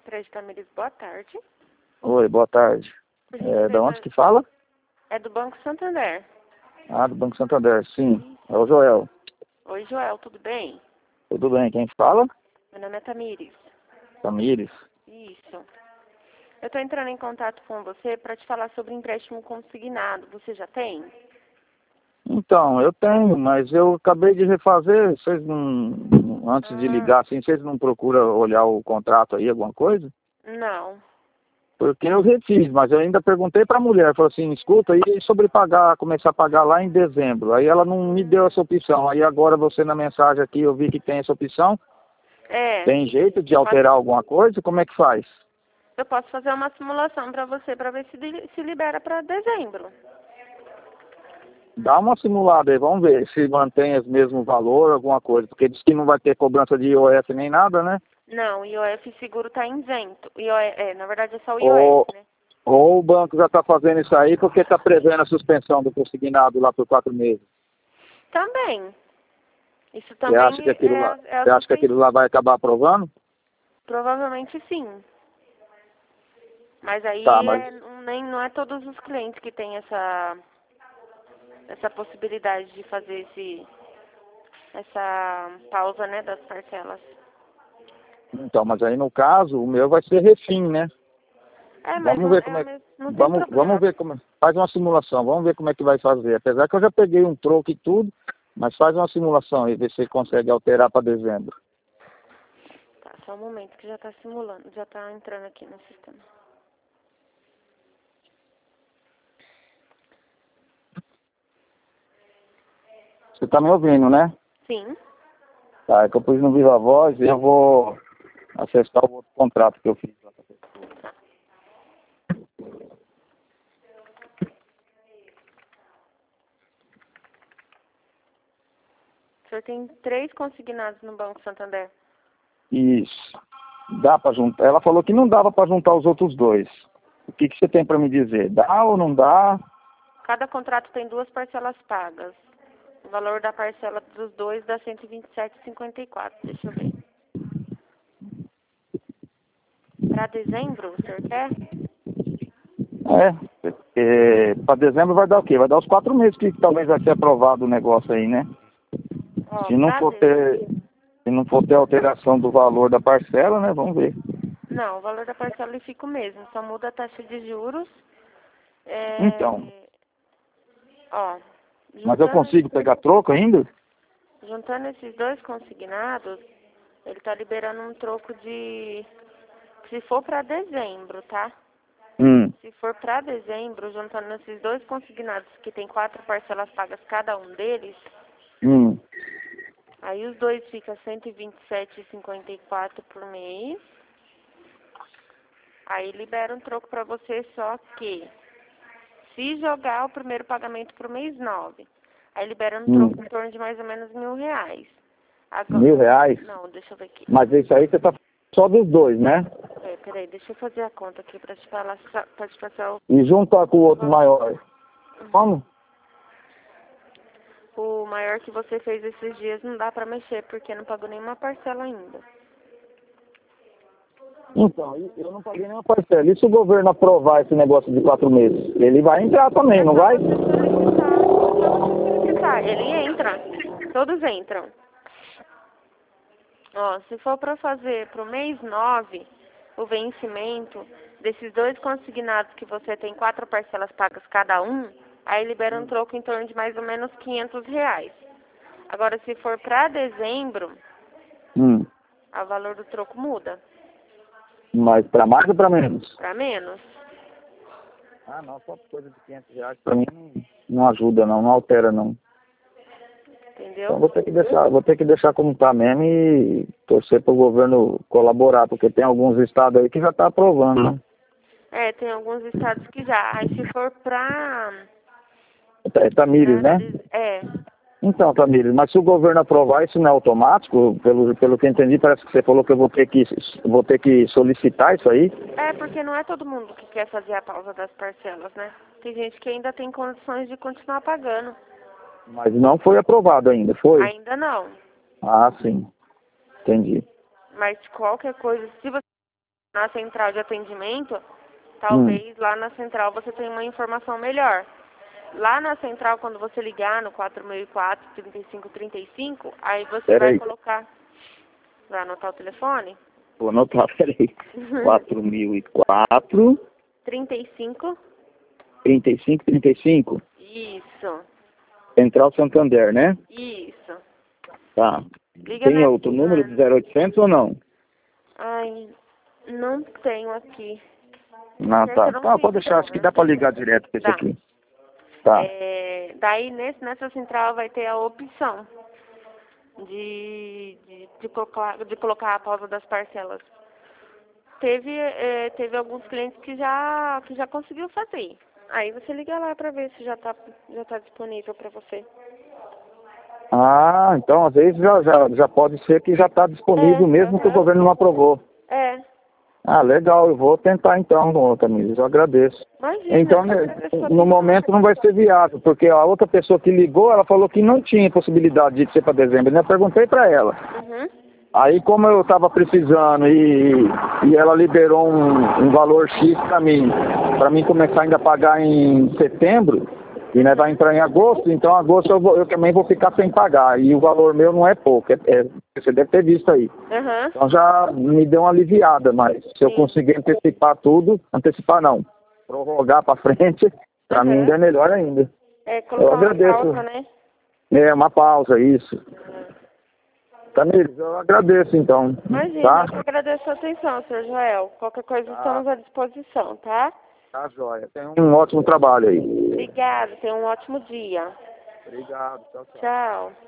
23 de Tamires, boa tarde. Oi, boa tarde. Por Da gentileza, onde que fala? É do Banco Santander. Ah, do Banco Santander, sim. É o Joel. Oi, Joel, tudo bem? Tudo bem, quem fala? Meu nome é Tamires. Tamires. Isso. Eu estou entrando em contato com você para te falar sobre empréstimo consignado. Você já tem? Então, eu tenho, mas eu acabei de refazer. Vocês não, antes de ligar, assim, vocês não procuram olhar o contrato aí, alguma coisa? Não. Porque eu refiz, mas eu ainda perguntei para a mulher, falou assim, escuta, e sobre pagar, começar a pagar lá em dezembro? Aí ela não me deu essa opção. Aí agora você na mensagem aqui, eu vi que tem essa opção. É. Tem jeito de alterar alguma coisa? Como é que faz? Eu posso fazer uma simulação para você para ver se libera para dezembro. Dá uma simulada aí, vamos ver se mantém o mesmo valor, alguma coisa. Porque diz que não vai ter cobrança de IOF nem nada, né? Não, o IOF seguro está isento. Na verdade é só o Ou, IOF, né? ou o banco já está fazendo isso aí porque está prevendo a suspensão do consignado lá por 4 meses. Também. Isso Você acha que também aquilo lá, é a você acha que aquilo lá vai acabar aprovando? Provavelmente sim. Mas aí Tá, mas não é todos os clientes que têm essa possibilidade de fazer essa pausa, né, das parcelas. então, mas aí no caso, o meu vai ser refim, né? É, mas Vamos ver como é. não tem Vamos problema. ver como. Faz uma simulação, vamos ver como é que vai fazer. Apesar que eu já peguei um troco e tudo, mas faz uma simulação aí, ver se você consegue alterar para dezembro. Tá, só um momento que já está simulando, já está entrando aqui no sistema. Você tá me ouvindo, né? Sim. Tá, é que eu pus no Viva Voz e eu vou acessar o outro contrato que eu fiz lá. O senhor tem 3 consignados no Banco Santander. Isso. Dá para juntar? Ela falou que não dava para juntar os outros dois. O que você tem para me dizer? Dá ou não dá? Cada contrato tem 2 parcelas pagas. O valor da parcela dos dois dá 127,54. Deixa eu ver. Para dezembro, o senhor quer? Para dezembro vai dar o quê? Vai dar os 4 meses que talvez vai ser aprovado o negócio aí, né? Ó, Se não for ter, se não for ter alteração do valor da parcela, né? Vamos ver. Não, o valor da parcela ele fica o mesmo, só muda a taxa de juros. Então, Ó, mas eu consigo pegar troco ainda? juntando esses 2 consignados, ele tá liberando um troco de, se for para dezembro, tá? Se for para dezembro, juntando esses 2 consignados, que tem 4 parcelas pagas cada um deles, aí os dois ficam 127,54 por mês. Aí libera um troco para você, só que se jogar o primeiro pagamento pro mês 9, aí libera um troco em torno de mais ou menos R$ 1.000. Agora, R$ 1.000? não, deixa eu ver aqui. Mas isso aí você tá só dos dois, né? Peraí, deixa eu fazer a conta aqui pra te falar, pra te passar E juntar com o outro maior. Como? o maior que você fez esses dias, não dá pra mexer, porque não pagou nenhuma parcela ainda. Então, eu não paguei nenhuma parcela. E se o governo aprovar esse negócio de 4 meses? Ele vai entrar também, não vai? Ele entra. Todos entram. Ó, se for para fazer pro mês 9, o vencimento desses 2 consignados que você tem 4 parcelas pagas cada um, aí libera um troco em torno de mais ou menos R$ 500. Agora, se for para dezembro, o valor do troco muda. Mas para mais ou para menos? Para menos. Ah, não, só coisa de R$ 500 para mim não ajuda não, não altera não. Entendeu? Então vou ter que deixar como tá mesmo e torcer para o governo colaborar, porque tem alguns estados aí que já tá aprovando, né? Tem alguns estados que já. Aí se for para... É Tamires, né? Então, Tamires, mas se o governo aprovar, isso não é automático? Pelo que eu entendi, parece que você falou que eu vou ter que solicitar isso aí. Porque não é todo mundo que quer fazer a pausa das parcelas, né? Tem gente que ainda tem condições de continuar pagando. Mas não foi aprovado ainda, foi? Ainda não. Ah, sim. Entendi. Mas qualquer coisa, se você na central de atendimento, talvez lá na central você tenha uma informação melhor. Lá na central, quando você ligar no 4004-3535, aí você vai colocar... Vai anotar o telefone? Vou anotar, peraí. 4004... 35... 3535? Isso. Central Santander, né? Isso. Tá. Liga Tem outro número de 0800 ou não? Ai, não tenho aqui. Ah, tá. Tá, pode deixar, acho que dá pra ligar direto com esse aqui. Tá. Daí nessa central vai ter a opção de colocar a pausa das parcelas. Teve alguns clientes que já conseguiu fazer. Aí você liga lá pra ver se já tá disponível pra você. Ah, então às vezes já pode ser que já está disponível mesmo que o governo não aprovou. É. Ah, legal, eu vou tentar então, Tamires, eu agradeço. Imagina, então, no momento não vai ser viável, porque a outra pessoa que ligou, ela falou que não tinha possibilidade de ser para dezembro. Eu perguntei para ela. Uhum. Aí, como eu estava precisando e ela liberou um valor X para mim começar ainda a pagar em setembro, e né, vai entrar em agosto, então agosto eu também vou ficar sem pagar. E o valor meu não é pouco, você deve ter visto aí. Uhum. Então já me deu uma aliviada, mas se eu conseguir antecipar não, prorrogar para frente, para mim ainda é melhor ainda. Colocar eu agradeço. uma pausa, né? Uma pausa, isso. Tamires, eu agradeço então. Imagina, tá? eu que agradeço a atenção, Sr. Joel. Qualquer coisa estamos à disposição, tá? Tá, joia. Tenha um ótimo trabalho aí. Obrigada, tenha um ótimo dia. Obrigado, tchau, tchau. Tchau.